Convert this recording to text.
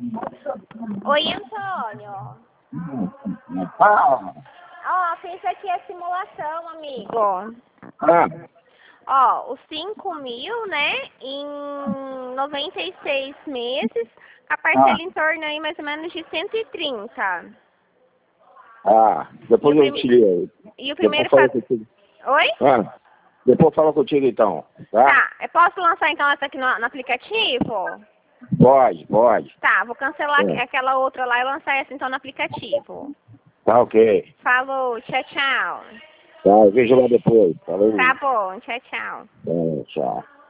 Oi, Antônio. Ah, Ó, fiz aqui a simulação, amigo. ah, Ó, os 5.000, né, em 96 meses, a parcela em torno aí mais ou menos de 130. depois eu te ligo. E o primeiro Depois falo contigo. Oi? Depois falo contigo então, tá? Tá, eu posso lançar então essa aqui no aplicativo? Pode. Tá, vou cancelar aquela outra lá e lançar essa então no aplicativo. Tá ok. Falou, tchau, tchau. Tá, eu vejo lá depois. Falou. Tá bom, tchau, tchau. Tchau.